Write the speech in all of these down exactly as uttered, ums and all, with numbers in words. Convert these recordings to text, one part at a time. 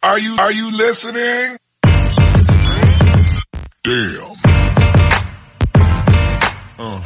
Are you, are you listening? Damn. Uh.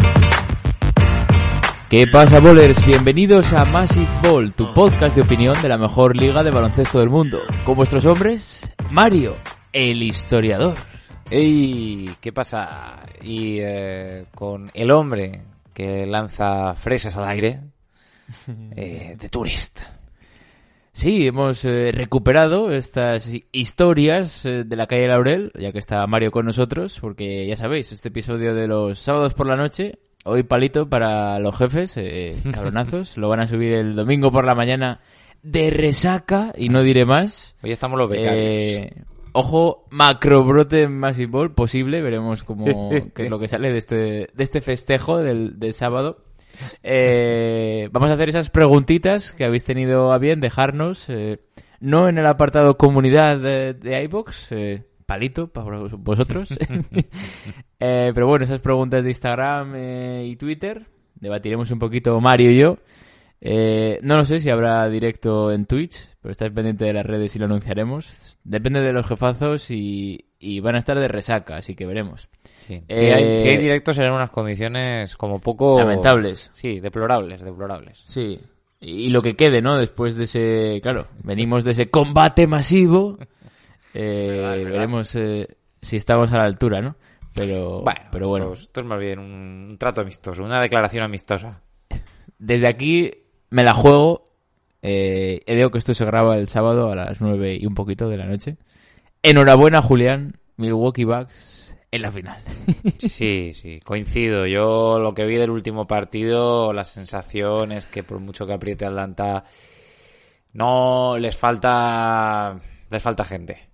¿Qué pasa, bowlers? Bienvenidos a Massive Ball, tu podcast de opinión de la mejor liga de baloncesto del mundo. Con vuestros hombres, Mario, el historiador. ¡Ey! ¿Qué pasa? Y eh, con el hombre que lanza fresas al aire, eh, The Tourist. Sí, hemos eh, recuperado estas historias eh, de la calle Laurel, ya que está Mario con nosotros, porque ya sabéis, este episodio de los sábados por la noche, hoy palito para los jefes, eh, cabronazos, lo van a subir el domingo por la mañana de resaca, y no diré más. Hoy estamos los becarios. Eh, ojo, macrobrote en Massive Ball, posible, veremos cómo, qué es lo que sale de este, de este festejo del, del sábado. Eh, vamos a hacer esas preguntitas que habéis tenido a bien dejarnos, eh, no en el apartado comunidad de, de iVoox, eh, palito para vosotros, eh, pero bueno, esas preguntas de Instagram eh, y Twitter, debatiremos un poquito Mario y yo. Eh, no lo sé si habrá directo en Twitch, pero estáis pendiente de las redes y lo anunciaremos. Depende de los jefazos y, y van a estar de resaca, así que veremos. Sí. Eh, si, hay, si hay directos serán unas condiciones como poco... lamentables. Sí, deplorables, deplorables. Sí, y lo que quede, ¿no? Después de ese... Claro, venimos de ese combate masivo. Eh, verdad, verdad. Veremos eh, si estamos a la altura, ¿no? Pero Bueno, pero bueno. Esto, esto es más bien un, un trato amistoso, una declaración amistosa. Desde aquí me la juego. Eh, digo que esto se graba el sábado a las nueve y un poquito de la noche. Enhorabuena, Julián. Milwaukee Bucks en la final. Sí, sí, coincido. Yo lo que vi del último partido, la sensación es que por mucho que apriete Atlanta, no les falta, les falta gente.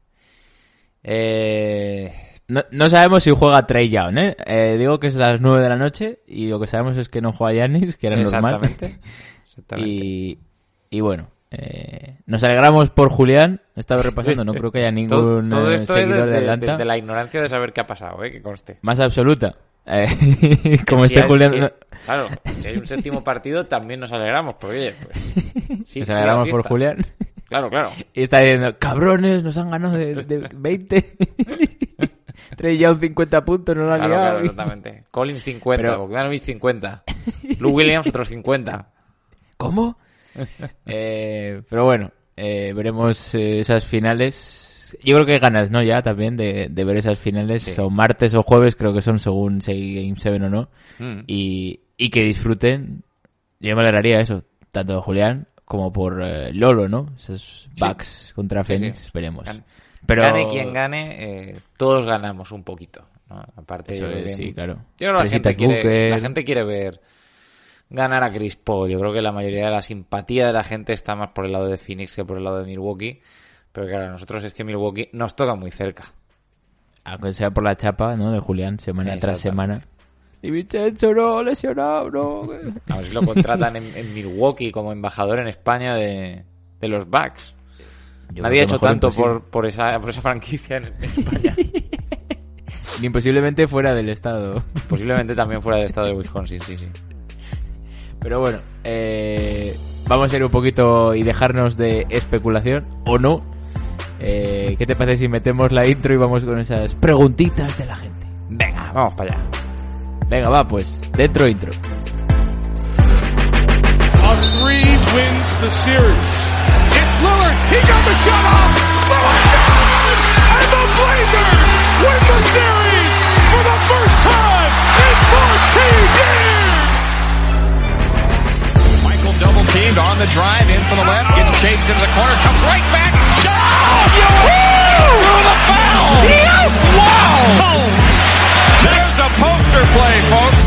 Eh... No, no sabemos si juega Trae Young, ¿eh? ¿eh? Digo que es a las nueve de la noche y lo que sabemos es que no juega Giannis, que era normal. Exactamente. Exactamente. Y, y bueno, eh, nos alegramos por Julián. Estaba repasando, no creo que haya ningún todo, todo esto seguidor es de, de, Atlanta. desde la ignorancia de saber qué ha pasado, ¿eh? Que conste. Más absoluta. Eh, como Si este hay- Julián... si- no- claro, si hay un séptimo partido también nos alegramos, porque oye, pues, sí, nos sí, alegramos la por fiesta. Julián. Claro, claro. Y está diciendo, cabrones, nos han ganado de, de veinte. Trae Young cincuenta puntos, no lo han Claro, liado. claro, exactamente. Collins cincuenta, Pero- Bogdanovic cincuenta. Lou Williams otros cincuenta. ¿Cómo? eh, pero bueno, eh, veremos eh, esas finales. Yo creo que hay ganas, ¿no? Ya también de, de ver esas finales. Sí. Son martes o jueves, creo que son según si hay Game siete o no. Mm. Y, y que disfruten. Yo me alegraría eso, tanto de Julián como por eh, Lolo, ¿no? Esos Bucks contra Sí, Phoenix, sí. veremos. Gan- Pero... Gane quien gane, eh, todos ganamos un poquito, ¿no? Aparte, Eso yo creo es, que- sí, claro. Yo creo que la Fresita gente, quiere, Booker. la gente quiere ver ganar a Chris Paul. Yo creo que la mayoría de la simpatía de la gente está más por el lado de Phoenix que por el lado de Milwaukee. Pero claro, a nosotros es que Milwaukee nos toca muy cerca. Aunque sea por la chapa, ¿no? De Julián, semana tras Exactamente. semana. Y Vincenzo, no, lesionado, no. A ver si lo contratan en, en Milwaukee como embajador en España de, de los Bucks. Yo Nadie ha creo que hecho mejor tanto imposible. por, por, esa, por esa franquicia en, en España. Ni posiblemente fuera del estado. Posiblemente también fuera del estado de Wisconsin, sí, sí. Pero bueno, eh, vamos a ir un poquito y dejarnos de especulación, o no. Eh, ¿Qué te parece si metemos la intro y vamos con esas preguntitas de la gente? Venga, vamos para allá. Venga, va, pues, dentro intro. A three wins the series. It's Lillard. He got the shot off. Lillard down! And the Blazers win the series for the first time in fourteen years. Michael double teamed on the drive in from the left, gets chased into the corner, comes right back. Shot! Through the foul! Wow! There's a poster play, folks.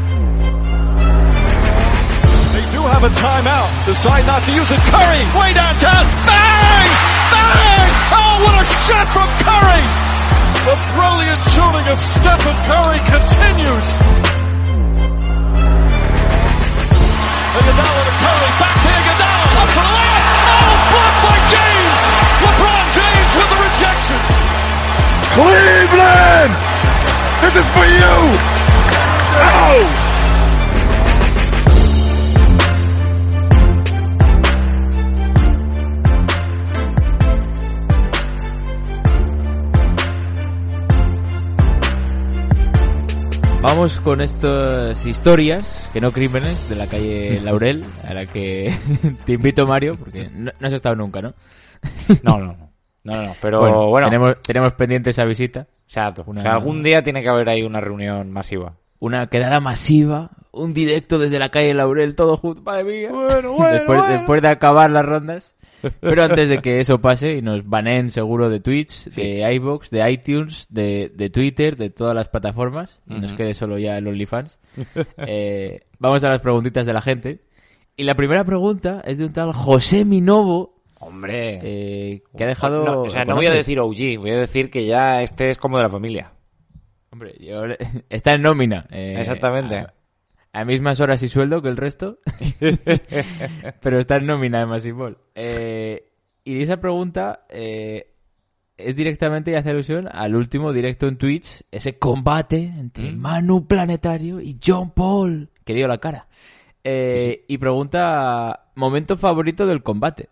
They do have a timeout. Decide not to use it. Curry, way downtown. Bang! Bang! Oh, what a shot from Curry! The brilliant shooting of Stephen Curry continues. Iguodala to Curry, back to Iguodala, up for the layup. Oh, blocked by James. LeBron James with the rejection. Cleveland! This is for you! Oh! Vamos con estas historias, que no crímenes, de la calle Laurel, a la que te invito, Mario, porque no, no has estado nunca, ¿no? No, no, no. No, no, pero bueno, bueno. Tenemos, tenemos pendiente esa visita. Exacto. Una... O sea, algún día tiene que haber ahí una reunión masiva. Una quedada masiva, un directo desde la calle Laurel, todo junto. Madre mía. Bueno, bueno, después, bueno. después de acabar las rondas. Pero antes de que eso pase y nos baneen seguro de Twitch, sí. de iVoox, de iTunes, de, de Twitter, de todas las plataformas, y uh-huh. nos quede solo ya el OnlyFans, eh, vamos a las preguntitas de la gente. Y la primera pregunta es de un tal José Minovo. Hombre. Eh, que ha dejado... No, o sea, no voy a decir O G, voy a decir que ya este es como de la familia. Hombre, yo, está en nómina. Eh, Exactamente. A, a mismas horas y sueldo que el resto. Pero está en nómina de Masipol. Eh, y esa pregunta eh, es directamente y hace alusión al último directo en Twitch. Ese combate entre ¿Mm? Manu Planetario y John Paul. Que dio la cara. Eh, sí, sí. Y pregunta, momento favorito del combate.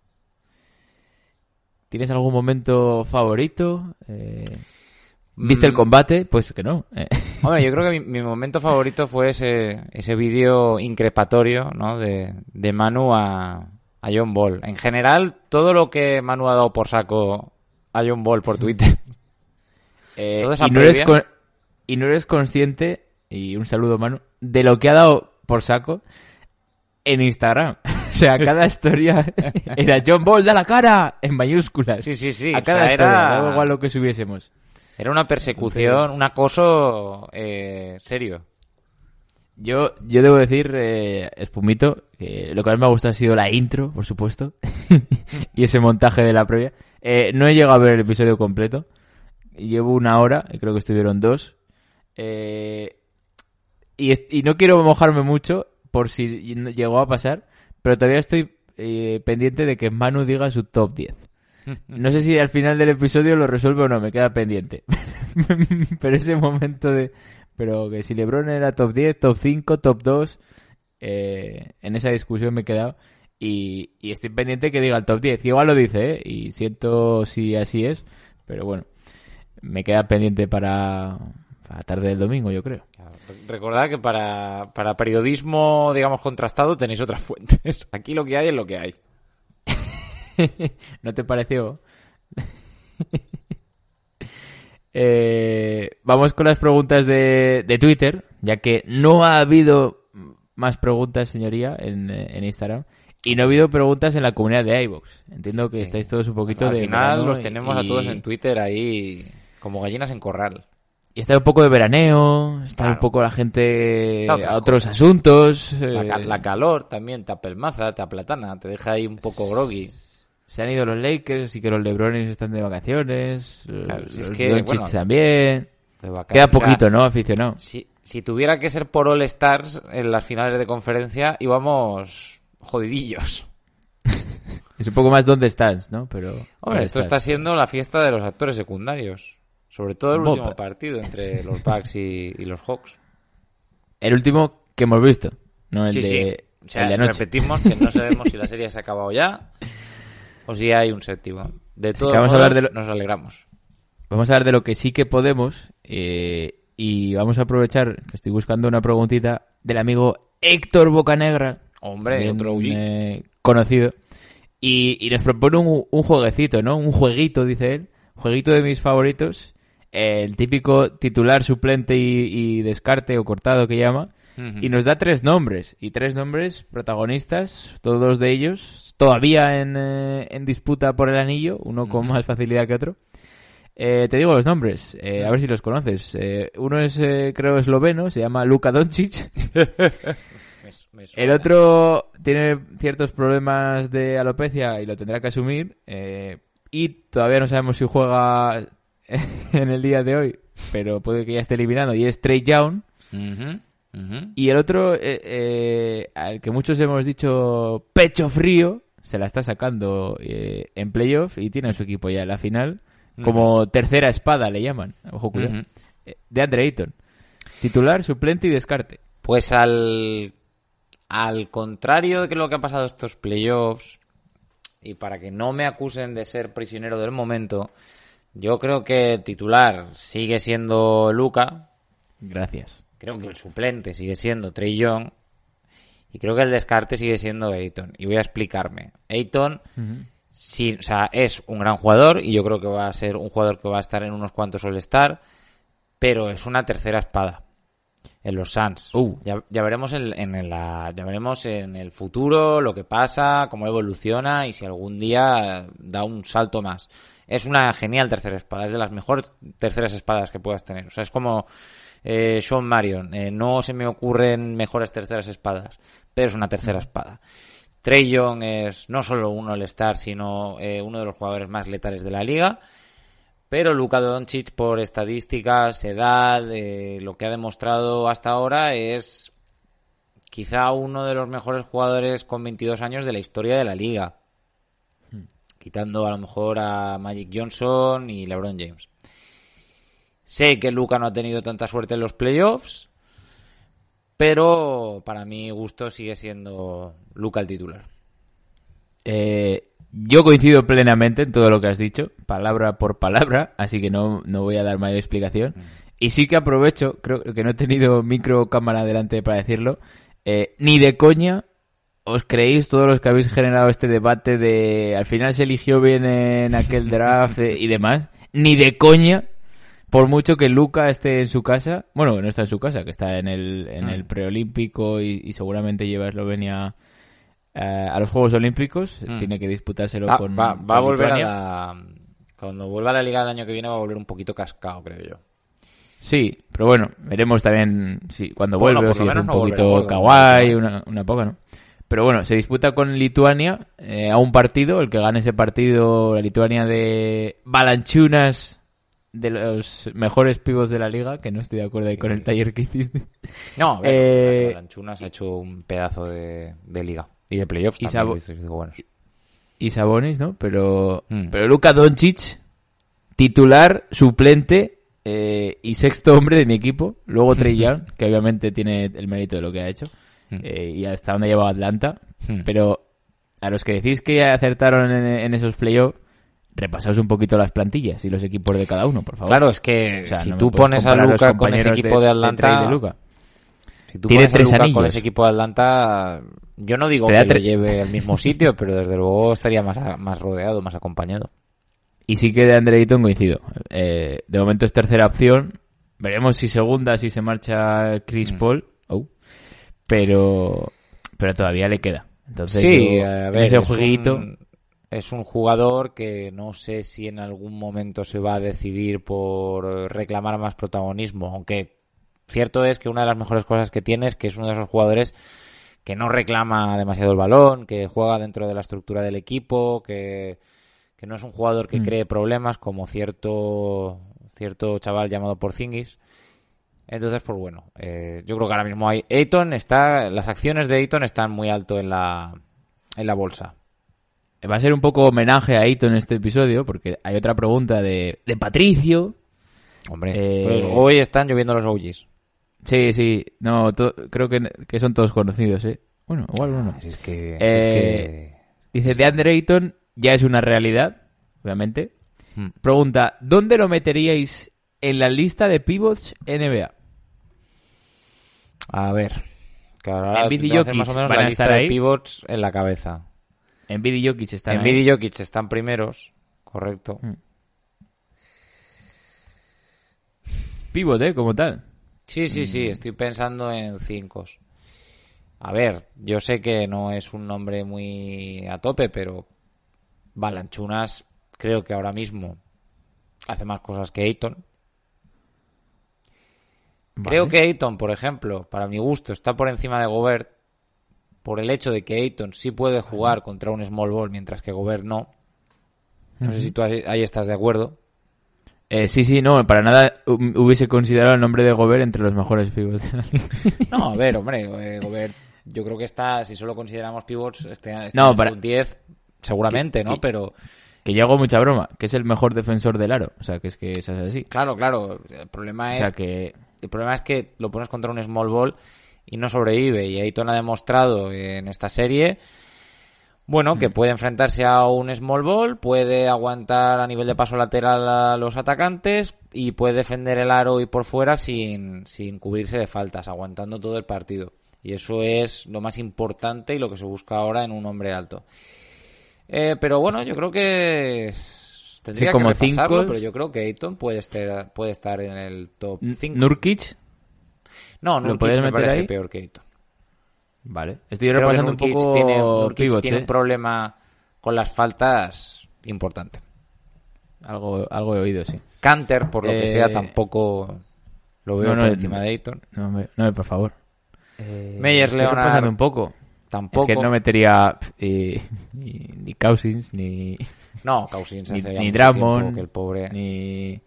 ¿Tienes algún momento favorito? Eh, ¿Viste mm. el combate? Pues que no. Hombre, yo creo que mi, mi momento favorito fue ese ese vídeo increpatorio, ¿no? De, de Manu a, a John Ball. En general, todo lo que Manu ha dado por saco a John Ball por Twitter. Eh, y, no eres con, y no eres consciente, y un saludo, Manu, de lo que ha dado por saco en Instagram. O sea, cada historia era John Ball da la cara en mayúsculas. Sí, sí, sí. A cada o sea, historia, era... daba igual lo que subiésemos. Era una persecución, Entonces... un acoso eh, serio. Yo yo debo decir, eh, Espumito, que lo que más me ha gustado ha sido la intro, por supuesto, y ese montaje de la previa. Eh, no he llegado a ver el episodio completo. Llevo una hora, y creo que estuvieron dos. Eh, y, est- y no quiero mojarme mucho por si llegó a pasar, pero todavía estoy eh, pendiente de que Manu diga su top diez. No sé si al final del episodio lo resuelve o no, me queda pendiente. Pero ese momento de... Pero que si LeBron era top diez, top cinco, top dos, eh, en esa discusión me he quedado. Y, y estoy pendiente que diga el top diez. Igual lo dice, ¿eh? Y siento si así es. Pero bueno, me queda pendiente para... a tarde del domingo, yo creo. Recordad que para, para periodismo, digamos, contrastado tenéis otras fuentes. Aquí lo que hay es lo que hay. ¿No te pareció? eh, vamos con las preguntas de, de Twitter, ya que no ha habido más preguntas, señoría, en, en Instagram. Y no ha habido preguntas en la comunidad de iVoox. Entiendo que estáis todos un poquito al de... Al final los y, tenemos a todos en Twitter ahí como gallinas en corral. Y está un poco de veraneo, está claro. un poco la gente a otros cosas. asuntos. La, eh... la calor también te apelmaza, te aplatana, te deja ahí un poco groggy. Se han ido los Lakers y que los LeBrones están de vacaciones. Claro, los es que, Doncic bueno, también. De vaca- Queda poquito, ¿no? Aficionado. Si, si tuviera que ser por All Stars en las finales de conferencia, íbamos jodidillos. Es un poco más dónde estás, ¿no? Pero Hombre, esto está siendo la fiesta de los actores secundarios. Sobre todo el Bopa. último partido entre los Bucks y, y los Hawks. El último que hemos visto, no el sí, de, sí. O sea, el de anoche. Repetimos que no sabemos si la serie se ha acabado ya o si hay un séptimo. De Así todos vamos modos, a hablar de lo... nos alegramos. Vamos a hablar de lo que sí que podemos eh, y vamos a aprovechar que estoy buscando una preguntita del amigo Héctor Bocanegra. Hombre, bien, otro U G. Eh, conocido. Y, y nos propone un, un jueguecito, ¿no? Un jueguito, dice él. Jueguito de mis favoritos. El típico titular, suplente y, y descarte o cortado que llama. Uh-huh. Y nos da tres nombres. Y tres nombres protagonistas, todos de ellos, todavía en, eh, en disputa por el anillo, uno uh-huh. con más facilidad que otro. Eh, te digo los nombres, eh, a ver si los conoces. Eh, uno es, eh, creo, esloveno, se llama Luka Doncic. El otro tiene ciertos problemas de alopecia y lo tendrá que asumir. Eh, y todavía no sabemos si juega en el día de hoy, pero puede que ya esté eliminado, y es Trae Young. Uh-huh, uh-huh. Y el otro, eh, eh, al que muchos hemos dicho pecho frío, se la está sacando eh, en playoff y tiene a su equipo ya en la final, uh-huh. como tercera espada le llaman, ojo cuidado, uh-huh. de Andre Ayton, titular, suplente y descarte. Pues al al contrario de que lo que ha pasado estos playoffs, y para que no me acusen de ser prisionero del momento, yo creo que titular sigue siendo Luka, Gracias. Creo que el suplente sigue siendo Trae Young y creo que el descarte sigue siendo Ayton. Y voy a explicarme. Ayton, uh-huh. sí, o sea, es un gran jugador y yo creo que va a ser un jugador que va a estar en unos cuantos All-Star, pero es una tercera espada en los Suns. Uh. Ya, ya veremos en, en la, ya veremos en el futuro lo que pasa, cómo evoluciona y si algún día da un salto más. Es una genial tercera espada, es de las mejores terceras espadas que puedas tener. O sea, es como eh, Sean Marion. Eh, no se me ocurren mejores terceras espadas, pero es una tercera espada. Trae Young es no solo un All-Star, sino eh, uno de los jugadores más letales de la liga. Pero Luka Doncic, por estadísticas, edad, eh, lo que ha demostrado hasta ahora, es quizá uno de los mejores jugadores con veintidós años de la historia de la liga. Quitando a lo mejor a Magic Johnson y LeBron James. Sé que Luka no ha tenido tanta suerte en los playoffs, pero para mi gusto sigue siendo Luka el titular. Eh, yo coincido plenamente en todo lo que has dicho, palabra por palabra, así que no, no voy a dar mayor explicación. Mm. Y sí que aprovecho, creo que no he tenido micro cámara delante para decirlo, eh, ni de coña os creéis todos los que habéis generado este debate de al final se eligió bien en aquel draft eh, y demás, ni de coña, por mucho que Luka esté en su casa, bueno, que no está en su casa, que está en el en el preolímpico y, y seguramente lleva a Eslovenia eh, a los Juegos Olímpicos, mm. tiene que disputárselo ah, con va, va con a volver Lituania. a la, cuando vuelva a la liga del año que viene va a volver un poquito cascado, creo yo. Sí, pero bueno, veremos también si cuando bueno, vuelve o si hace un no poquito kawaii, una, una poca, ¿no? Pero bueno, se disputa con Lituania eh, a un partido. El que gane ese partido, la Lituania de Valanciunas, de los mejores pibos de la liga, que no estoy de acuerdo ahí con el taller que hiciste. No, a ver, eh, Valanciunas ha hecho un pedazo de, de liga y de playoffs y también. Sab- digo, bueno. Y Sabonis, ¿no? Pero, mm. pero Luka Doncic, titular, suplente eh, y sexto hombre de mi equipo. Luego Trae Young, que obviamente tiene el mérito de lo que ha hecho. Eh, y hasta dónde ha llevado Atlanta, hmm. pero a los que decís que acertaron en, en esos playoffs, repasaos un poquito las plantillas y los equipos de cada uno, por favor. Claro, es que o sea, si no tú pones a Luka con ese equipo de, de Atlanta, de de Luka. si tú tiene pones tres a Luka anillos con ese equipo de Atlanta, yo no digo que tre- lo lleve al mismo sitio, pero desde luego estaría más, más rodeado, más acompañado. Y sí que de Andre Ayton coincido. Eh, de momento es tercera opción. Veremos si segunda, si se marcha Chris hmm. Paul. Oh. Pero pero todavía le queda. Entonces, sí, yo, a ver, ese es jueguito un, es un jugador que no sé si en algún momento se va a decidir por reclamar más protagonismo, aunque cierto es que una de las mejores cosas que tiene es que es uno de esos jugadores que no reclama demasiado el balón, que juega dentro de la estructura del equipo, que, que no es un jugador que mm. cree problemas como cierto cierto chaval llamado Porzingis. Entonces, pues bueno, eh, yo creo que ahora mismo hay Ayton está, las acciones de Ayton están muy alto en la en la bolsa. Va a ser un poco homenaje a Ayton en este episodio, porque hay otra pregunta de, de Patricio. Hombre, eh, pues hoy están lloviendo los O Gs. Sí, sí, no, to, creo que, que son todos conocidos, ¿eh? Bueno, igual uno. Ah, si es que, eh, si es que... Dice, DeAndre Ayton ya es una realidad, obviamente. Hmm. Pregunta, ¿dónde lo meteríais en la lista de pivots N B A? A ver, que ahora Embiid y Jokic más o menos van la a lista estar de ahí. pivots en la cabeza. Embiid y Jokic están Embiid ahí. y Jokic están primeros, correcto. Hmm. Pivot, ¿eh? Como tal. Sí, sí, sí, estoy pensando en cinco. A ver, yo sé que no es un nombre muy a tope, pero Valanciunas creo que ahora mismo hace más cosas que Ayton. Vale. Creo que Ayton, por ejemplo, para mi gusto, está por encima de Gobert por el hecho de que Ayton sí puede jugar contra un small ball mientras que Gobert no. No uh-huh. sé si tú ahí, ahí estás de acuerdo. Eh, sí, sí, no, para nada hubiese considerado el nombre de Gobert entre los mejores pivots de la liga. No, a ver, hombre, eh, Gobert, yo creo que está, si solo consideramos pivots, este, este no, en para... el diez, seguramente, ¿no? Que, Pero... Que yo hago mucha broma, que es el mejor defensor del aro, o sea, que es que eso es así. Claro, claro, el problema es... O sea, que... El problema es que lo pones contra un small ball y no sobrevive, y Ayton ha demostrado en esta serie... Bueno, que puede enfrentarse a un small ball, puede aguantar a nivel de paso lateral a los atacantes y puede defender el aro y por fuera sin, sin cubrirse de faltas, aguantando todo el partido. Y eso es lo más importante y lo que se busca ahora en un hombre alto. Eh, pero bueno, yo creo que tendría sí, como que repasarlo, cinco... pero yo creo que Ayton puede estar, puede estar en el top cinco. ¿Nurkic? No, ¿Lo Nurkic puedes me meter parece ahí? peor que Ayton. Vale. Estoy Creo repasando que un poco tiene, Nurkic pivots, tiene ¿eh? un problema con las faltas importante. Algo, algo he oído, sí. Canter, por lo Eh, que sea, tampoco lo veo no, no, por no, encima de Ayton. No, me- no, por favor. Eh, Meyers estoy Leonard repasando un poco. tampoco. Es que no metería eh, ni, ni Cousins, ni, No, Cousins ni, hace ya ni mucho Drummond, tiempo que el pobre... ni...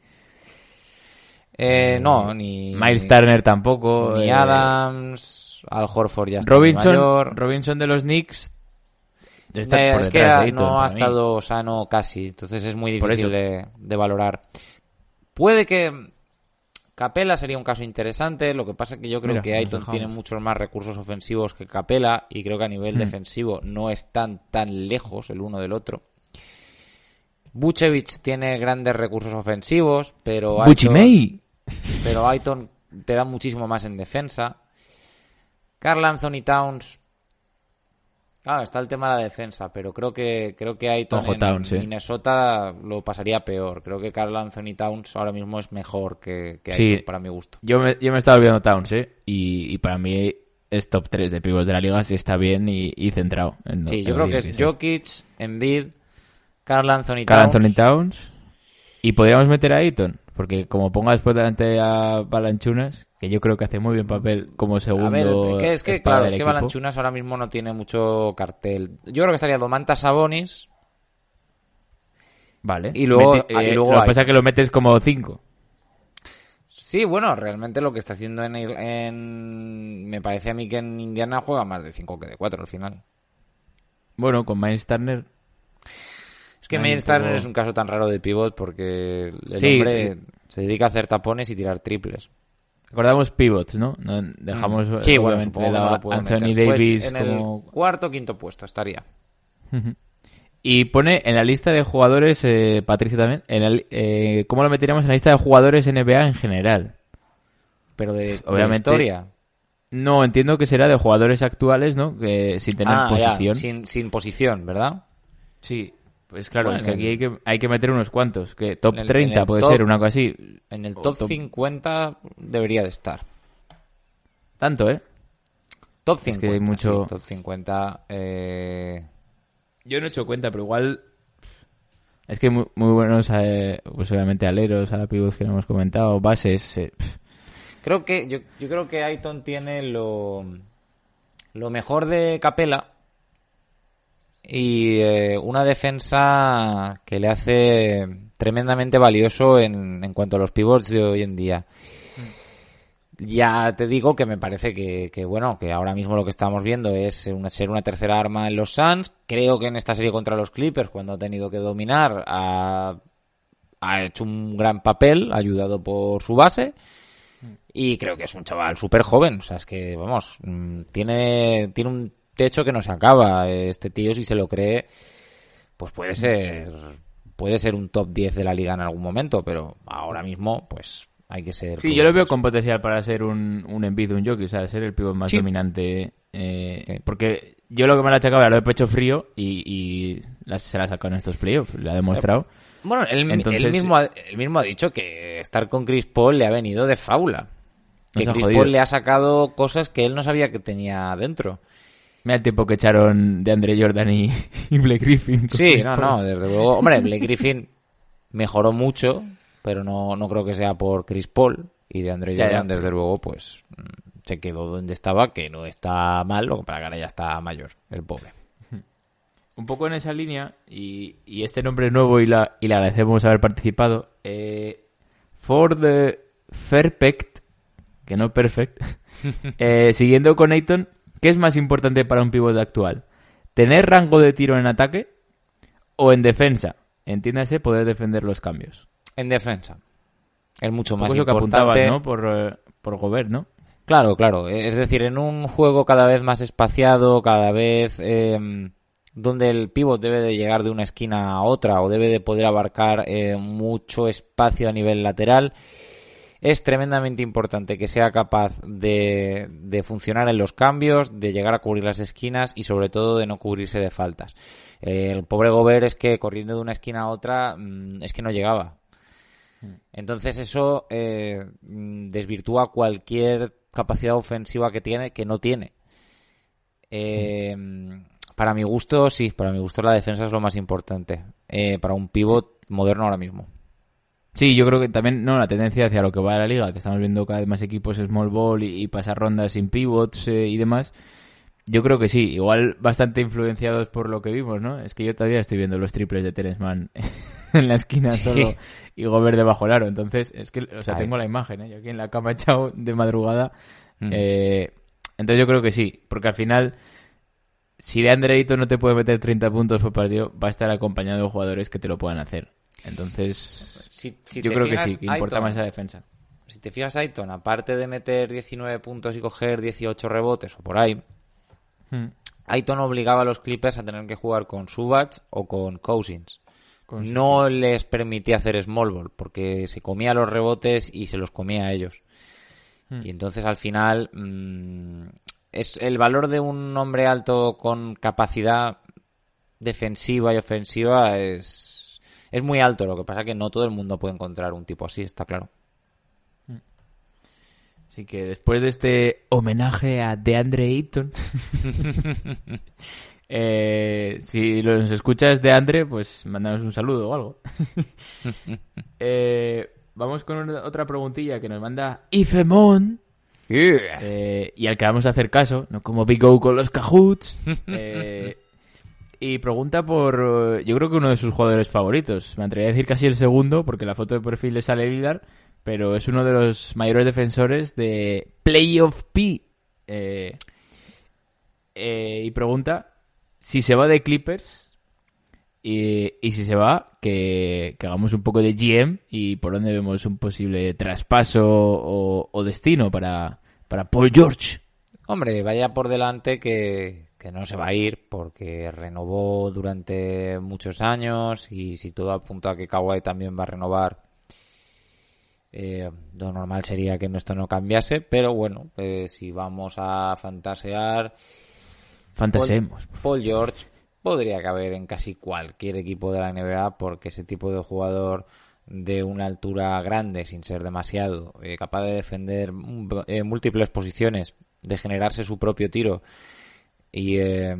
Eh, no, ni... Miles Turner tampoco. Ni eh, Adams, Al Horford ya está Robinson, mayor. Robinson de los Knicks está Eh, por es que detrás ha- de Ayton, no ha para mí. estado sano casi, entonces es muy Por difícil eso. de, de valorar. Puede que Capela sería un caso interesante, lo que pasa es que yo creo Mira, que nos Ayton dejamos. tiene muchos más recursos ofensivos que Capela y creo que a nivel Mm. defensivo no están tan lejos el uno del otro. Vucevic tiene grandes recursos ofensivos, pero Ayton, Buchimei. pero Ayton te da muchísimo más en defensa. Karl Anthony Towns. Ah, está el tema de la defensa, pero creo que creo que Ayton Ojo, en Towns, eh. Minnesota lo pasaría peor. Creo que Karl Anthony Towns ahora mismo es mejor que, que Sí. Ayton, para mi gusto. Yo me, yo me estaba olvidando Towns, ¿eh? Y, y para mí es top tres de pivots de la liga si está bien y, y centrado. En lo- Sí, en yo lo creo que tiene es ser. Jokic, Embiid, Karl Anthony Karl Towns. Anthony Towns. Y podríamos meter a Ayton, porque como ponga después delante a Balanchunas, que yo creo que hace muy bien papel como segundo. A ver, que es que espada claro, del es que equipo. Balanchunas ahora mismo no tiene mucho cartel. Yo creo que estaría Domantas Sabonis. Vale. Y luego- Mete- ah, y eh, luego lo que hay- pasa es que lo metes como cinco. Sí, bueno, realmente lo que está haciendo en, en... Me parece a mí que en Indiana juega más de cinco que de cuatro al final. Bueno, con Miles Turner. Es que Hay Miles un poco- Turner es un caso tan raro de pivot porque el Sí, hombre eh. se dedica a hacer tapones y tirar triples. Recordamos pivots, ¿no? No dejamos Mm. Sí, eh, bueno, obviamente supongo de que no lado lo puedo Anthony meter. Davis Pues en como... el cuarto o quinto puesto estaría. Ujú. Y pone en la lista de jugadores, eh, Patricia también, en la li- eh, ¿cómo lo meteríamos en la lista de jugadores N B A en general? Pero de, de Obviamente- historia. No, entiendo que será de jugadores actuales, ¿no? Que sin tener Ah, ya, posición. sin, sin posición, ¿verdad? Sí, pues claro, Bueno, es que aquí en- hay que, hay que meter unos cuantos. Que top en el- treinta en el puede top- ser, una cosa así. En el O top, top- cincuenta debería de estar. Tanto, ¿eh? Top que hay cincuenta. mucho- sí, top cincuenta. Eh... Yo no he hecho cuenta, pero igual... Es que muy, muy buenos, eh, pues obviamente aleros, a pivots que no hemos comentado, bases... eh, pff. Creo que yo, yo creo que Ayton tiene lo, lo mejor de Capela y eh, una defensa que le hace tremendamente valioso en, en cuanto a los pivots de hoy en día. Ya te digo que me parece que, que bueno, que ahora mismo lo que estamos viendo es una, ser una tercera arma en los Suns. Creo que en esta serie contra los Clippers, cuando ha tenido que dominar, ha, ha hecho un gran papel, ayudado por su base. Y creo que es un chaval súper joven. O sea, es que, vamos, mm, tiene, tiene un techo que no se acaba. Este tío, si se lo cree, pues puede ser, puede ser un top diez de la liga en algún momento. Pero ahora mismo, pues, hay que ser... Sí, yo lo veo con potencial para ser un, un Embiid, un Jokic, o sea, ser el pivot más Sí. dominante. Eh, Sí. Porque yo lo que me lo achacaba era lo de pecho frío y, y la- se la ha sacado en estos playoffs, lo ha demostrado. Bueno, él, Entonces- él mismo ha, él mismo ha dicho que estar con Chris Paul le ha venido de fábula. Que Nos ha Chris jodido. Paul le ha sacado cosas que él no sabía que tenía dentro. Mira el tiempo que echaron de Andre Jordan y, y Blake Griffin. con Sí, Chris no, Paul. no, desde luego. Hombre, Blake Griffin mejoró mucho, pero no, no creo que sea por Chris Paul. Y de Andre Ya, Jordan, ya. desde luego, pues mm, se quedó donde estaba, que no está mal, lo que para que ahora ya está mayor, el pobre. Un poco en esa línea, y, y este nombre es nuevo y, la, y le agradecemos haber participado. Eh, for the Perfect, que no perfect, eh, siguiendo con Ayton, ¿qué es más importante para un pívot actual? ¿Tener rango de tiro en ataque o en defensa? Entiéndase, poder defender los cambios. En defensa. Es mucho Un más poco eso que importante. apuntabas, ¿no? Por, eh, por Gobert, ¿no? Claro, claro. Es decir, en un juego cada vez más espaciado, cada vez eh, donde el pívot debe de llegar de una esquina a otra o debe de poder abarcar eh, mucho espacio a nivel lateral, es tremendamente importante que sea capaz de, de funcionar en los cambios, de llegar a cubrir las esquinas y sobre todo de no cubrirse de faltas. Eh, el pobre Gobert es que corriendo de una esquina a otra mmm, es que no llegaba. Entonces eso eh, desvirtúa cualquier capacidad ofensiva que tiene, que no tiene. Eh, para mi gusto, sí, para mi gusto la defensa es lo más importante. Eh, para un pívot moderno ahora mismo. Sí, yo creo que también no la tendencia hacia lo que va a la liga, que estamos viendo cada vez más equipos small ball y, y pasar rondas sin pivots eh, y demás. Yo creo que sí, igual bastante influenciados por lo que vimos, ¿no? Es que yo todavía estoy viendo los triples de Terence Mann en la esquina solo, sí, y Gobert debajo del aro. Entonces, es que, o sea, Ay. tengo la imagen, ¿eh? Yo aquí en la cama echado de madrugada. Mm. Eh, entonces yo creo que sí, porque al final, si DeAndre Ayton no te puede meter treinta puntos por partido, va a estar acompañado de jugadores que te lo puedan hacer. Entonces, si, si yo creo fijas, que sí, que importa Ayton, más esa defensa. Si te fijas, Ayton, aparte de meter diecinueve puntos y coger dieciocho rebotes o por ahí, hmm. Ayton obligaba a los Clippers a tener que jugar con Zubac o con Cousins. Con no sí. les permitía hacer small ball porque se comía los rebotes y se los comía a ellos. Hmm. Y entonces al final mmm, es el valor de un hombre alto con capacidad defensiva y ofensiva es Es muy alto, lo que pasa es que no todo el mundo puede encontrar un tipo así, está claro. Así que después de este homenaje a DeAndre Ayton, eh, si nos escuchas DeAndre, pues mándanos un saludo o algo. eh, vamos con una, otra preguntilla que nos manda Ifemon. Yeah. Eh, y al que vamos a hacer caso, no como Big O con los Cahoots. eh... Y pregunta por, yo creo que uno de sus jugadores favoritos. Me atrevería a decir casi el segundo, porque la foto de perfil le sale Lillard, pero es uno de los mayores defensores de Playoff P. Eh, eh, y pregunta si se va de Clippers y, y si se va, que, que hagamos un poco de G M y por dónde vemos un posible traspaso o, o destino para, para Paul George. Hombre, vaya por delante que, que no se va a ir porque renovó durante muchos años y si todo apunta a que Kawhi también va a renovar, eh, lo normal sería que esto no cambiase, pero bueno, eh, si vamos a fantasear, fantaseemos. Paul, Paul George podría caber en casi cualquier equipo de la N B A porque ese tipo de jugador de una altura grande sin ser demasiado, eh, capaz de defender eh, múltiples posiciones, de generarse su propio tiro y, eh,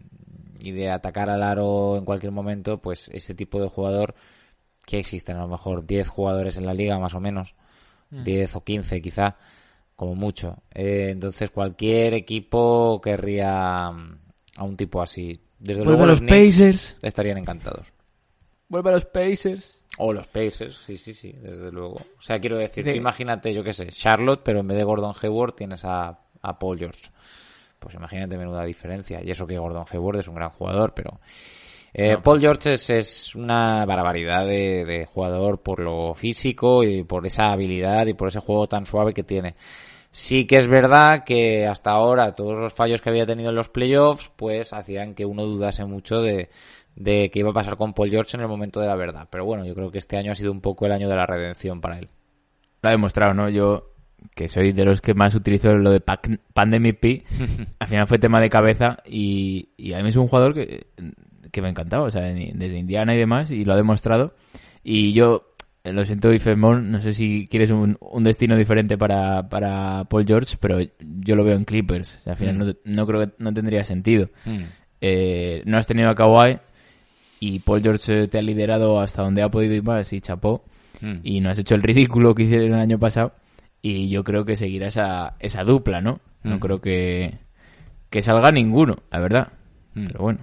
y de atacar al aro en cualquier momento, pues ese tipo de jugador que existen a lo mejor diez jugadores en la liga más o menos, mm. diez o quince quizá, como mucho. Eh, entonces cualquier equipo querría a un tipo así. Desde Vuelve luego a los, los Pacers estarían encantados. Vuelve a los Pacers. O los Pacers, sí, sí, sí, desde luego. O sea, quiero decir, sí. Imagínate, yo qué sé, Charlotte, pero en vez de Gordon Hayward tienes a a Paul George. Pues imagínate menuda diferencia. Y eso que Gordon Hayward es un gran jugador, pero eh, no. Paul George es, es una barbaridad de, de jugador por lo físico y por esa habilidad y por ese juego tan suave que tiene. Sí que es verdad que hasta ahora todos los fallos que había tenido en los playoffs pues hacían que uno dudase mucho de, de qué iba a pasar con Paul George en el momento de la verdad. Pero bueno, yo creo que este año ha sido un poco el año de la redención para él. Lo ha demostrado, ¿no? Yo que soy de los que más utilizo lo de Pandemic P, al final fue tema de cabeza y, y a mí es un jugador que, que me encantaba, o sea, desde Indiana y demás, y lo ha demostrado. Y yo, lo siento, Ifemon, no sé si quieres un, un destino diferente para, para Paul George, pero yo lo veo en Clippers. O sea, al final mm. no, no creo que no tendría sentido. Mm. Eh, no has tenido a Kawhi y Paul George te ha liderado hasta donde ha podido ir más y chapó. Mm. Y no has hecho el ridículo que hicieron el año pasado. Y yo creo que seguirá esa, esa dupla, ¿no? No mm. creo que, que salga ninguno, la verdad. Mm. Pero bueno,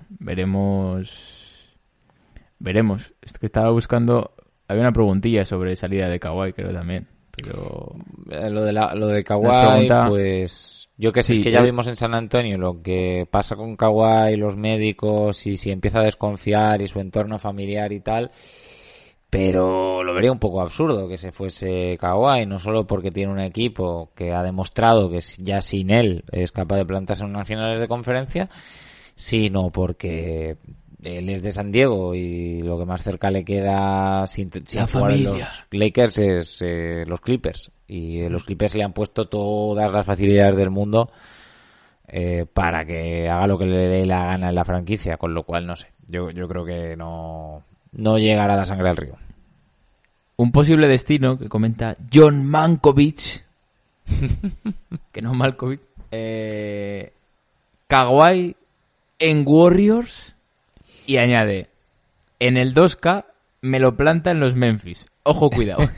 veremos. Veremos. Es que estaba buscando. Había una preguntilla sobre salida de Kawhi, creo también. Pero. Lo de, la, lo de Kawhi, pregunta... pues. Yo que sé, sí, es que ya eh... vimos en San Antonio lo que pasa con Kawhi, los médicos, y si empieza a desconfiar y su entorno familiar y tal. Pero lo vería un poco absurdo que se fuese Kawhi, no solo porque tiene un equipo que ha demostrado que ya sin él es capaz de plantarse en unas finales de conferencia, sino porque él es de San Diego y lo que más cerca le queda sin, sin La jugar en familia. los Lakers es eh, los Clippers, y eh, los Clippers le han puesto todas las facilidades del mundo eh, para que haga lo que le dé la gana en la franquicia, con lo cual no sé, yo yo creo que no no llegará la sangre al río. Un posible destino que comenta John Mankovic, que no Malkovich, eh, Kawhi en Warriors, y añade, en el dos K me lo planta en los Memphis. Ojo, cuidado.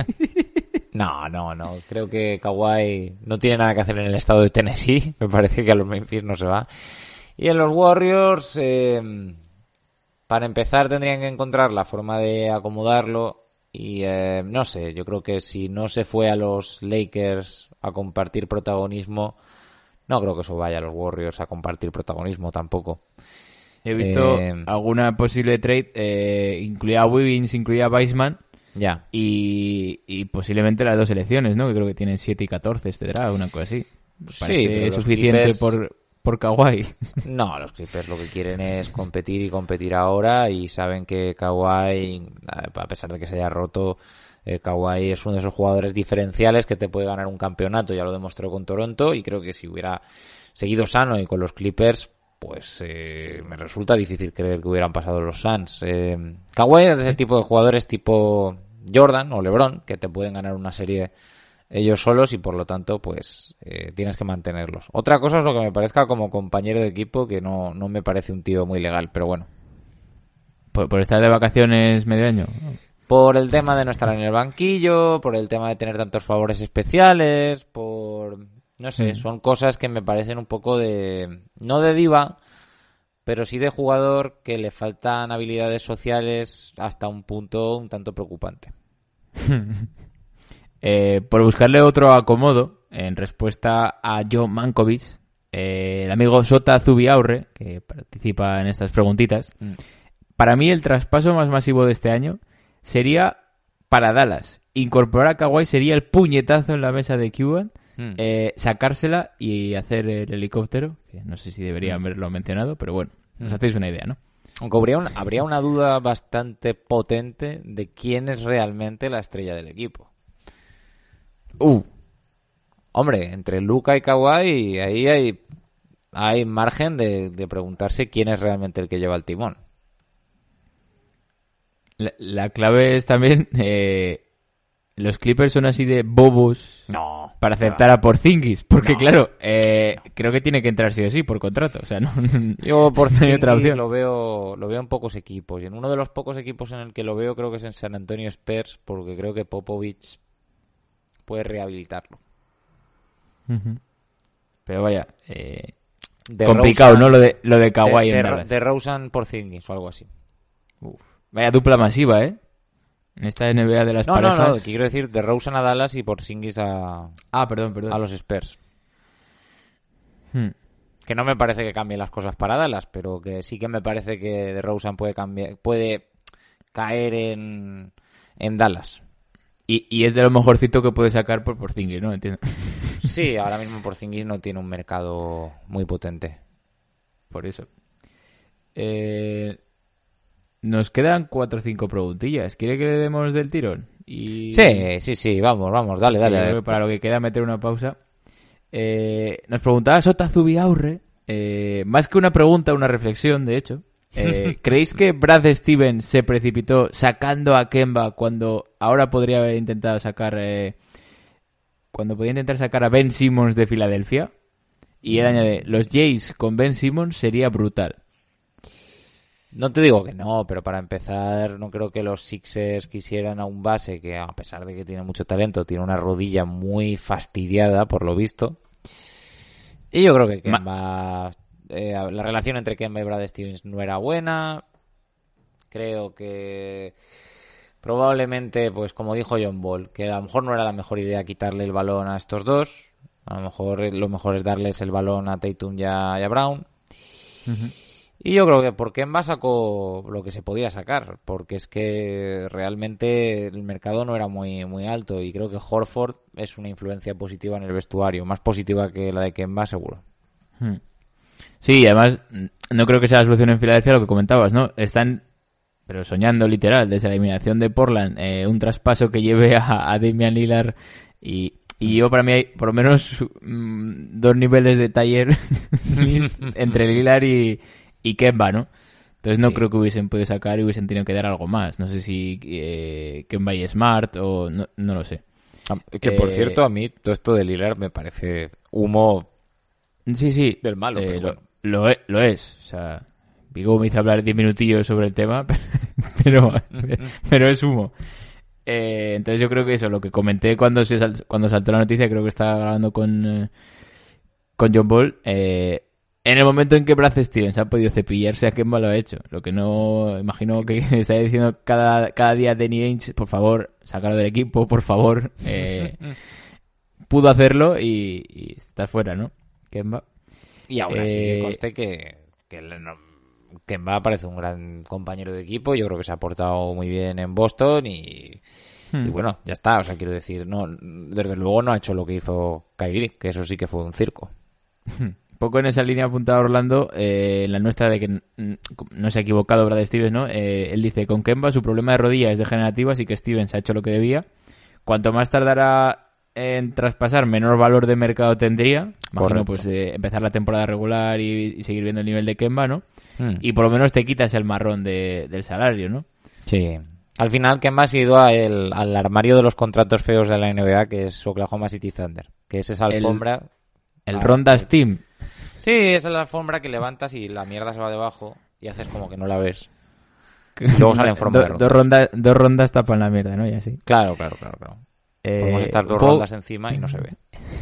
No, no, no. Creo que Kawhi no tiene nada que hacer en el estado de Tennessee. Me parece que a los Memphis no se va. Y en los Warriors, eh, para empezar tendrían que encontrar la forma de acomodarlo. Y eh, no sé, yo creo que si no se fue a los Lakers a compartir protagonismo, no creo que eso vaya a los Warriors a compartir protagonismo tampoco. He visto Eh, alguna posible trade, eh, incluía a Wiggins, incluía a Weissman, Ya. y, y posiblemente las dos selecciones, ¿no? Que creo que tienen siete y catorce este draft, una cosa así. Sí, Parece pero los suficiente Clippers- por, por Kawhi. No, los Clippers lo que quieren es competir y competir ahora, y saben que Kawhi, a pesar de que se haya roto, eh, Kawhi es uno de esos jugadores diferenciales que te puede ganar un campeonato. Ya lo demostró con Toronto, y creo que si hubiera seguido sano y con los Clippers, pues eh, me resulta difícil creer que hubieran pasado los Suns. Eh, Kawhi es de ese tipo de jugadores tipo Jordan o LeBron, que te pueden ganar una serie ellos solos, y por lo tanto pues eh, tienes que mantenerlos. Otra cosa es lo que me parezca como compañero de equipo, que no, no me parece un tío muy legal, pero bueno. Por, por estar de vacaciones medio año. Por el tema de no estar en el banquillo, por el tema de tener tantos favores especiales, por... no sé, Mm. son cosas que me parecen un poco de... no de diva, pero sí de jugador que le faltan habilidades sociales hasta un punto un tanto preocupante. Eh, por buscarle otro acomodo, en respuesta a John Mankovic, eh, el amigo Sota Zubiaurre, que participa en estas preguntitas, Mm. para mí el traspaso más masivo de este año sería para Dallas. Incorporar a Kawhi sería el puñetazo en la mesa de Cuban, Mm. eh, sacársela y hacer el helicóptero, que no sé si debería haberlo mencionado, pero bueno, os Mm. hacéis una idea, ¿no? Aunque habría, un- habría una duda bastante potente de quién es realmente la estrella del equipo. Uh, Hombre, entre Luka y Kawhi, ahí hay, hay margen de, de preguntarse quién es realmente el que lleva el timón. la, la clave es también, eh, los Clippers son así de bobos No. para aceptar a Porzingis, porque No. claro, eh, creo que tiene que entrar sí o sí por contrato, o sea, no, Yo por no hay otra opción. lo veo, lo veo en pocos equipos. Y en uno de los pocos equipos en el que lo veo creo que es en San Antonio Spurs, porque creo que Popovich puede rehabilitarlo. Ujú. Pero vaya, eh, De complicado, Rosen- ¿no? Lo de, lo de Kawhi de, en de, Dallas. de Rosen Porzingis o algo así. Uf. Vaya dupla masiva, ¿eh? En esta N B A de las No, no, parejas. no, quiero decir de Rosen a Dallas y Porzingis a, Ah, perdón, perdón. a los Spurs. Hmm. Que no me parece que cambien las cosas para Dallas, pero que sí que me parece que DeRozan puede cambiar, puede caer en, en Dallas. Y, y es de lo mejorcito que puede sacar por Porzingis, ¿no? Entiendo. Sí, ahora mismo Porzingis no tiene un mercado muy potente. Por eso. Eh, nos quedan cuatro o cinco preguntillas. ¿Quiere que le demos del tirón? Y... Sí, sí, sí, vamos, vamos, dale, dale. Yo dale. creo que para lo que queda meter una pausa. Eh, nos preguntaba Sota Zubiaurre, eh, más que una pregunta, una reflexión, de hecho. Eh, ¿Creéis que Brad Stevens se precipitó sacando a Kemba cuando ahora podría haber intentado sacar, eh, cuando podía intentar sacar a Ben Simmons de Filadelfia? Y él añade, los Jays con Ben Simmons sería brutal. No te digo que no, pero para empezar no creo que los Sixers quisieran a un base que, a pesar de que tiene mucho talento, tiene una rodilla muy fastidiada, por lo visto. Y yo creo que Kemba... Eh, la relación entre Kemba y Brad Stevens no era buena. Creo que probablemente, pues como dijo John Ball, que a lo mejor no era la mejor idea quitarle el balón a estos dos. A lo mejor lo mejor es darles el balón a Tatum y a, y a Brown. Uh-huh. Y yo creo que por Kemba sacó lo que se podía sacar, porque es que realmente el mercado no era muy muy alto, y creo que Horford es una influencia positiva en el vestuario, más positiva que la de Kemba seguro. Hmm. Sí, además, no creo que sea la solución en Filadelfia lo que comentabas, ¿no? Están, pero soñando literal, desde la eliminación de Portland, eh, un traspaso que lleve a, a Damian Lillard y, y yo para mí hay por lo menos mmm, dos niveles de taller entre Lillard y, y Kemba, ¿no? Entonces no sí. creo que hubiesen podido sacar y hubiesen tenido que dar algo más. No sé si eh, Kemba y Smart o no, no lo sé. Que por eh, cierto, a mí todo esto de Lillard me parece humo sí, sí, del malo. Eh, pero lo, bueno. lo, es, lo es. O sea, Vigo me hizo hablar diez minutillos sobre el tema, pero, pero es humo. Eh, entonces yo creo que eso, lo que comenté cuando se sal, cuando saltó la noticia, creo que estaba grabando con, eh, con John Ball, eh, en el momento en que Brad Stevens ha podido cepillarse, a Kemba lo ha hecho. Lo que no imagino que está diciendo cada, cada día Danny Ainge, por favor, sácalo del equipo, por favor. Eh, pudo hacerlo y, y está fuera, ¿no? Kemba. Y aún así, eh, que conste que, que no, Kemba parece un gran compañero de equipo. Yo creo que se ha portado muy bien en Boston y, hmm. y bueno, ya está. O sea, quiero decir, no, desde luego no ha hecho lo que hizo Kyrie, que eso sí que fue un circo. Poco en esa línea apuntada Orlando, eh, la nuestra de que no se ha equivocado Brad Stevens, ¿no? Eh, él dice, con Kemba su problema de rodilla es degenerativo, así que Stevens ha hecho lo que debía. Cuanto más tardará en traspasar, menor valor de mercado tendría. Imagino, pues, eh, empezar la temporada regular y, y seguir viendo el nivel de Kemba, ¿no? Hmm. Y por lo menos te quitas el marrón de, del salario, ¿no? Sí. Al final, Kemba ha ido a el, al armario de los contratos feos de la N B A, que es Oklahoma City Thunder, que es esa alfombra... El, el Ronda Steam. Sí, esa es la alfombra que levantas y la mierda se va debajo y haces como que no la ves. Y luego sale en forma Do, de ronda. Dos rondas, dos rondas tapan la mierda, ¿no? Y así. Claro, claro, claro. claro. Eh, Podemos estar dos poco... rondas encima y no se ve.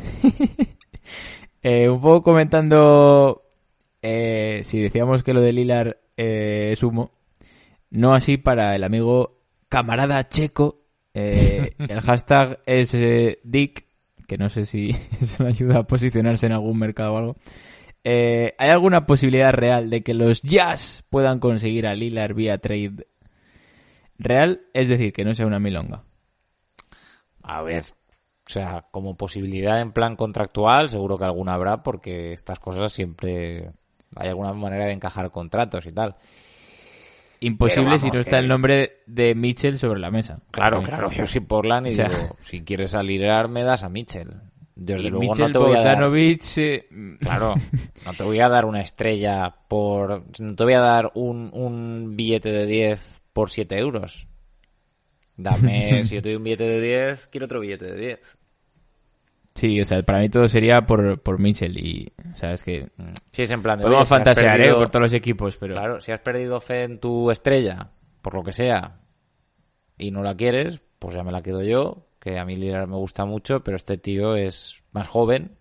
eh, un poco comentando eh, si decíamos que lo de Lillard eh, es humo, no así para el amigo camarada checo. Eh, el hashtag es eh, Dick, que no sé si eso ayuda a posicionarse en algún mercado o algo. Eh, ¿Hay alguna posibilidad real de que los Jazz puedan conseguir a Lillard vía trade real? Es decir, que no sea una milonga. A ver, o sea, como posibilidad en plan contractual, seguro que alguna habrá, porque estas cosas siempre hay alguna manera de encajar contratos y tal. Imposible vamos, si no que... está el nombre de Mitchell sobre la mesa. Claro, porque... claro, yo soy Portland y o sea... digo, si quieres salir a me das a Mitchell. Desde y luego Mitchell, no te voy a dar... eh... Claro, no te voy a dar una estrella por... No te voy a dar un, un billete de diez por siete euros. Dame, si yo te doy un billete de diez, quiero otro billete de diez. Sí, o sea, para mí todo sería por, por Mitchell y, o sea, es que... Sí, es en plan de... Podemos si fantasear, perdido... ¿eh? Por todos los equipos, pero... Claro, si has perdido fe en tu estrella, por lo que sea, y no la quieres, pues ya me la quedo yo, que a mí Lillard me gusta mucho, pero este tío es más joven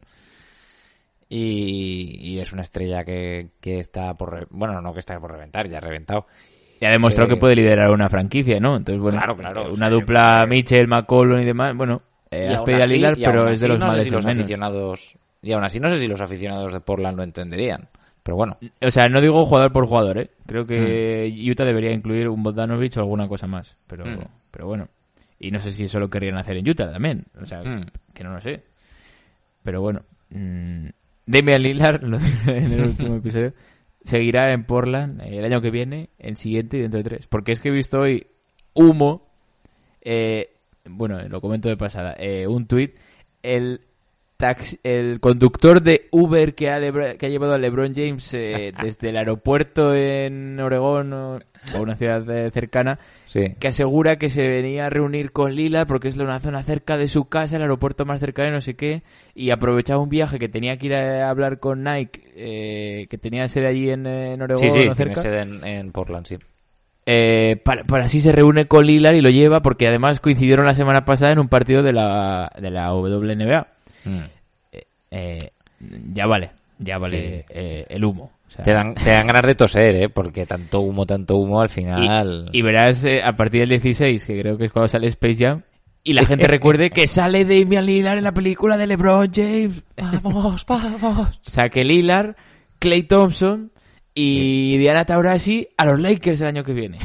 y, y es una estrella que, que está por... Re... Bueno, no que está por reventar, ya ha reventado. Y ha demostrado eh... que puede liderar una franquicia, ¿no? Entonces, bueno, claro, claro, una o sea, dupla que... Mitchell, McCollum y demás, bueno... Eh, has pedido a Lillard, pero es de los no males sé si los menos. aficionados y aún así no sé si los aficionados de Portland lo entenderían, pero bueno. O sea, no digo jugador por jugador, ¿eh? Creo que mm. Utah debería incluir un Bogdanovic o alguna cosa más, pero mm. pero bueno. Y no sé si eso lo querrían hacer en Utah también, o sea, mm. que no lo sé. Pero bueno, mmm, Damian Lillard, lo dije en el último episodio, seguirá en Portland el año que viene, el siguiente y dentro de tres. Porque es que he visto hoy humo, eh... bueno, lo comento de pasada, eh, un tuit, el taxi, el conductor de Uber que ha, lebra, que ha llevado a LeBron James eh, desde el aeropuerto en Oregón o, o una ciudad eh, cercana, sí. que asegura que se venía a reunir con Lillard porque es una zona cerca de su casa, el aeropuerto más cercano, no sé qué, y aprovechaba un viaje que tenía que ir a hablar con Nike, eh, que tenía sede allí en, en Oregón, sí, sí, o cerca. Tiene sede en, en Portland, sí. Eh, para, para así se reúne con Lillard y lo lleva porque además coincidieron la semana pasada en un partido de la de la W N B A. Mm. Eh, eh, ya vale, ya vale sí. eh, el humo. O sea, te dan te dan ganas de toser, eh, porque tanto humo, tanto humo al final. Y, y verás eh, a partir del dieciséis, que creo que es cuando sale Space Jam, y la gente recuerde que sale Damian Lillard en la película de LeBron James. Vamos, vamos. O sea que Lillard, Klay Thompson y Diana Taurasi a los Lakers el año que viene.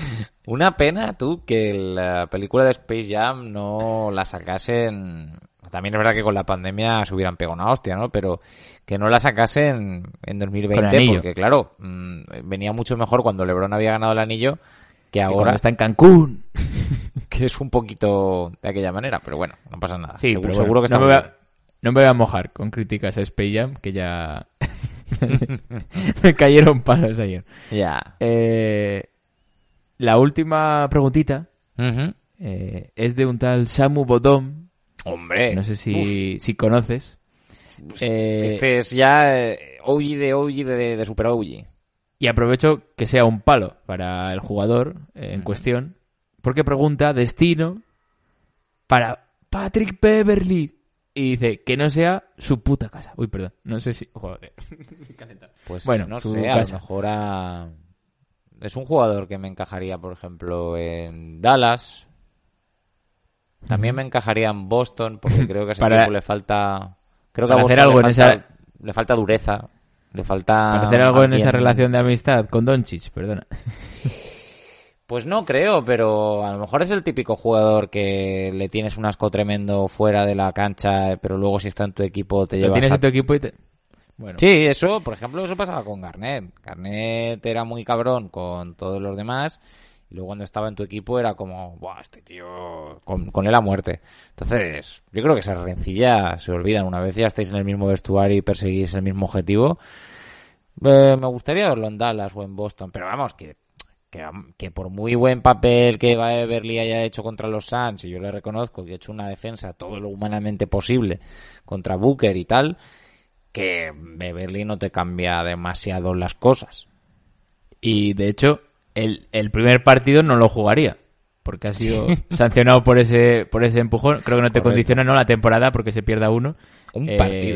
Una pena, tú, que la película de Space Jam no la sacasen también es verdad que con la pandemia se hubieran pegado una hostia, ¿no? Pero que no la sacasen en dos mil veinte, porque claro, mmm, venía mucho mejor cuando LeBron había ganado el anillo que ahora que está en Cancún. Que es un poquito de aquella manera, pero bueno, no pasa nada. Sí, seguro, pero seguro bueno, que está no, muy me voy bien. a, no me voy a mojar con críticas a Space Jam, que ya me cayeron palos ayer. Ya. Eh, la última preguntita Uh-huh. eh, es de un tal Samu Bodom. Hombre. No sé si, si conoces. Eh, Este es ya eh, O G de O G de, de Super O G. Y aprovecho que sea un palo para el jugador eh, en uh-huh. cuestión, porque pregunta destino para Patrick Beverley. Y dice que no sea su puta casa. Uy, perdón. No sé si... Joder. Pues bueno, no su sé, casa. A lo mejor a... Es un jugador que me encajaría, por ejemplo, en Dallas. También uh-huh. me encajaría en Boston, porque creo que a ese para... equipo le falta... Creo que para a Boston hacer algo le, en falta, esa... le falta dureza. Le falta... Para hacer algo alguien... en esa relación de amistad con Doncic, perdona. Pues no creo, pero a lo mejor es el típico jugador que le tienes un asco tremendo fuera de la cancha, pero luego si está en tu equipo te llevas... Lo tienes a... en tu equipo y te... Bueno. Sí, eso, por ejemplo, eso pasaba con Garnett. Garnett era muy cabrón con todos los demás y luego cuando estaba en tu equipo era como, buah, este tío, con, con él a muerte. Entonces, yo creo que esas rencillas se olvidan. Una vez ya estáis en el mismo vestuario y perseguís el mismo objetivo, eh, me gustaría verlo en Dallas o en Boston, pero vamos, que, que, que por muy buen papel que Beverley haya hecho contra los Suns, y yo le reconozco que ha hecho una defensa todo lo humanamente posible contra Booker y tal, que Beverley no te cambia demasiado las cosas. Y de hecho, el, el primer partido no lo jugaría, porque ha sido sancionado por ese por ese empujón. Creo que no te Correcto. condiciona no la temporada porque se pierda uno. Un eh, partido.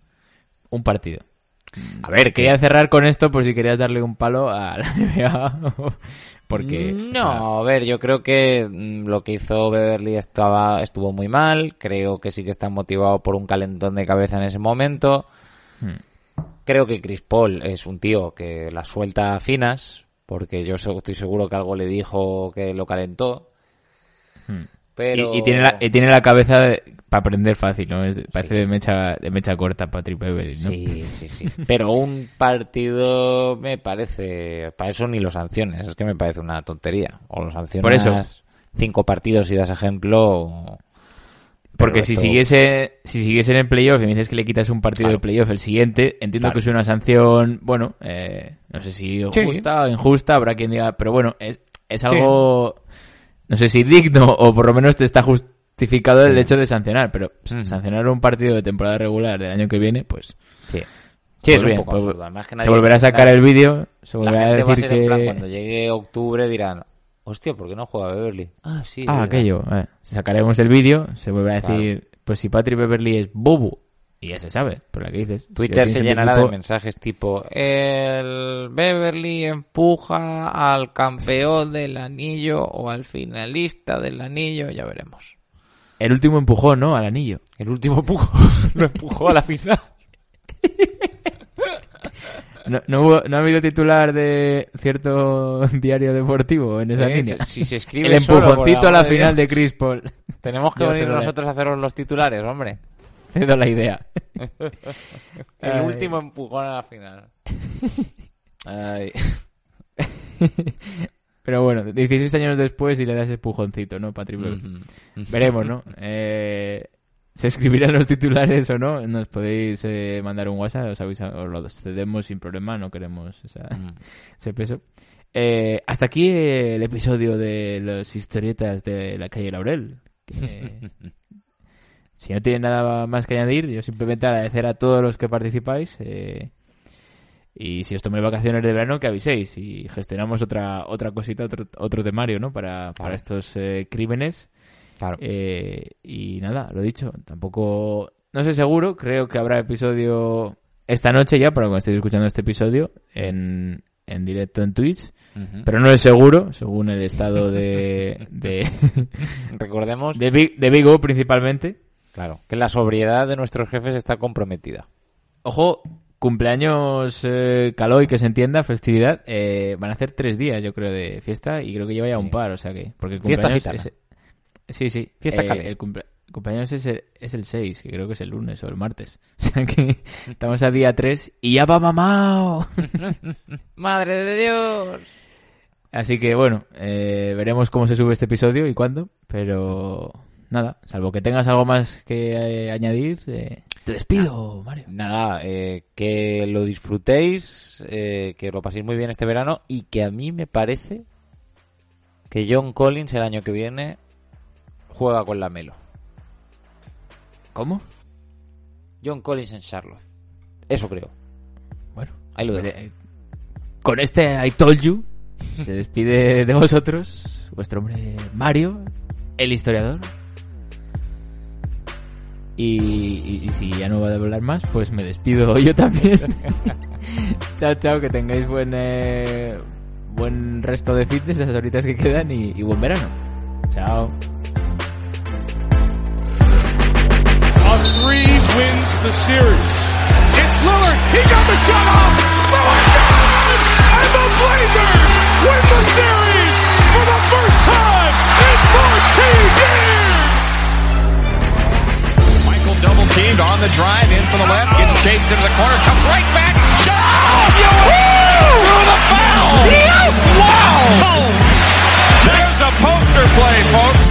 Un partido. A ver, quería que... cerrar con esto por si querías darle un palo a la N B A. Porque no, o sea... a ver, yo creo que lo que hizo Beverley estaba estuvo muy mal. Creo que sí que está motivado por un calentón de cabeza en ese momento. Hmm. Creo que Chris Paul es un tío que las suelta finas, porque yo estoy seguro que algo le dijo que lo calentó. Hmm. Pero... Y, y, tiene la, y tiene la cabeza de, para aprender fácil, ¿no? Es, parece sí. de mecha de mecha corta Patrick Beverley, ¿no? Sí, sí, sí. Pero un partido me parece... Para eso ni lo sanciones, es que me parece una tontería. O lo sancionas Por eso. cinco partidos y das ejemplo... Porque si esto... siguiese si siguiese en el playoff y me dices que le quitas un partido claro. de playoff el siguiente, entiendo claro. que es una sanción, bueno, eh, no sé si justa o sí. injusta, habrá quien diga, pero bueno, es, es algo, sí. no sé si digno o por lo menos te está justificado el sí. hecho de sancionar, pero mm. sancionar un partido de temporada regular del año que viene, pues... Sí. Sí, es bien, pues, Además que nadie se volverá a sacar el vídeo, se volverá a decir que... Plan, cuando llegue octubre dirán... Hostia, ¿por qué no juega Beverley? Ah, sí. Ah, aquello. Eh. Sacaremos el vídeo, se vuelve a decir, claro. pues si Patrick Beverley es bobo, y ya se sabe, por la que dices. Twitter si se llenará equipo... de mensajes tipo, el Beverley empuja al campeón del anillo o al finalista del anillo, ya veremos. El último empujó, ¿no? Al anillo. El último empujó, lo empujó a la final. No, no, hubo, no ha habido titular de cierto diario deportivo en esa ¿Eh? línea. Si se escribe el empujoncito a la final de de Chris Paul. Tenemos que Yo venir nosotros a haceros los titulares, hombre. Cedo la idea. El Ay. último empujón a la final. Ay. Pero bueno, dieciséis años después y le das empujoncito, ¿no, Patrick? Uh-huh. Veremos, ¿no? Eh... ¿Se escribirán los titulares o no? Nos podéis eh, mandar un WhatsApp, os, avisa, os lo cedemos sin problema, no queremos esa, mm. ese peso. Eh, hasta aquí el episodio de las historietas de la calle Laurel. Que, si no tienen nada más que añadir, yo simplemente agradecer a todos los que participáis. Eh, y si os tomáis vacaciones de verano, que aviséis y gestionamos otra otra cosita, otro, otro temario, ¿no? Para, claro. para estos eh, crímenes. Claro. Eh, y nada, lo dicho, tampoco, no sé seguro, creo que habrá episodio esta noche ya, para cuando estéis escuchando este episodio, en, en directo en Twitch, uh-huh. pero no es seguro, según el estado de... de Recordemos... De, Big, de Vigo, principalmente. Claro, que la sobriedad de nuestros jefes está comprometida. Ojo, cumpleaños eh, Caloi, que se entienda, festividad, eh, van a hacer tres días, yo creo, de fiesta, y creo que lleva ya sí. un par, o sea que... Porque el fiesta cumpleaños gitana. Es, Sí, sí. Fiesta eh, caliente. el, cumple- Cumpleaños es el, es el seis, que creo que es el lunes o el martes. O sea que estamos a día tres y ya va mamao. ¡Madre de Dios! Así que bueno, eh, veremos cómo se sube este episodio y cuándo. Pero nada, salvo que tengas algo más que eh, añadir, eh, te despido, Mario. Nada, eh, que lo disfrutéis, eh, que lo paséis muy bien este verano y que a mí me parece que John Collins el año que viene juega con la Melo. ¿Cómo? John Collins en Charlotte. Eso creo. Bueno, ahí lo dejo. Eh, con este I told you se despide de vosotros vuestro hombre Mario, el historiador. Y, y, y si ya no va a hablar más, pues me despido yo también. Chao, chao, que tengáis buen eh, buen resto de fitness, esas horitas que quedan, y, y buen verano. Chao. A three wins the series. It's Lillard. He got the shot off. Lillard does! And the Blazers win the series for the first time in fourteen years. Michael double teamed on the drive in from the left, gets chased into the corner, comes right back. Shot! Through the foul! Wow! There's a poster play, folks.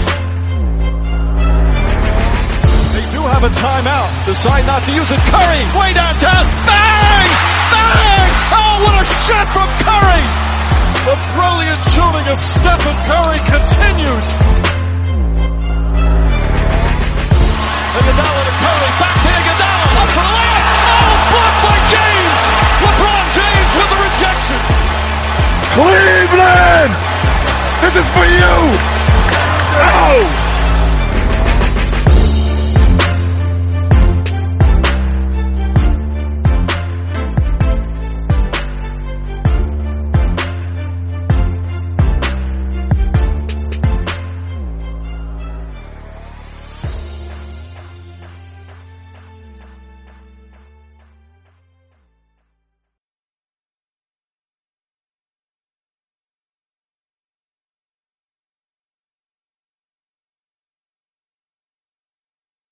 Have a timeout. Decide not to use it. Curry, way downtown. Bang! Bang! Oh, what a shot from Curry! The brilliant shooting of Stephen Curry continues. Iguodala to Curry. Back to Iguodala. Up for the layup. Oh, blocked by James. LeBron James with the rejection. Cleveland! This is for you! Oh!